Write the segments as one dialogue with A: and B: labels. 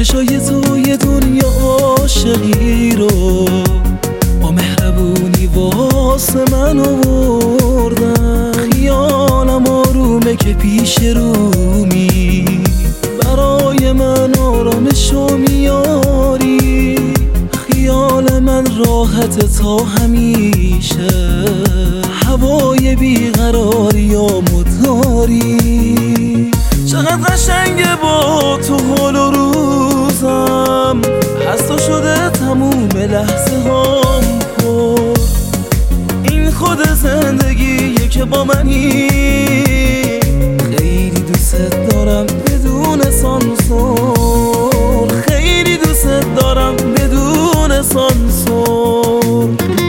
A: چشای تو یه دنیا عاشقی رو با مهربونی واسه من آوردن. خیالم آرومه که پیش رومی برای من آرامشو میاری. خیال من راحت تا همیشه، هوای بیقراریامو داری. چقدر قشنگه با تو حال و روزم، از تو شده تموم لحظه هام پر. این خود زندگیه که با منی، خیلی دوست دارم بدون سانسور، خیلی دوست دارم بدون سانسور.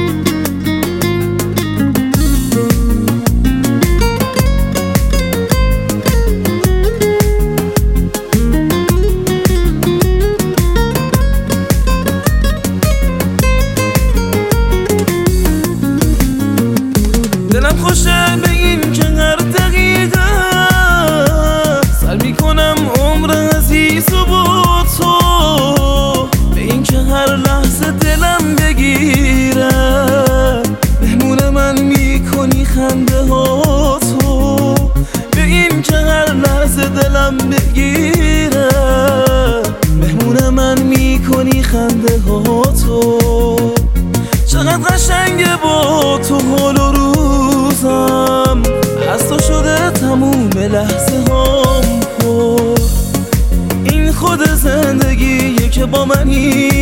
A: دلم خوشه به این که هر دقیقه سر میکنم عمر عزیز و با تو، به این که هر لحظه دلم بگیره مهمون من میکنی خنده ها تو، به این که هر لحظه دلم بگیره مهمون من میکنی خنده ها تو. چقدر قشنگه با تو حال و روزم، از تو شده تموم لحظه هام پر. این خود زندگیه که با منی،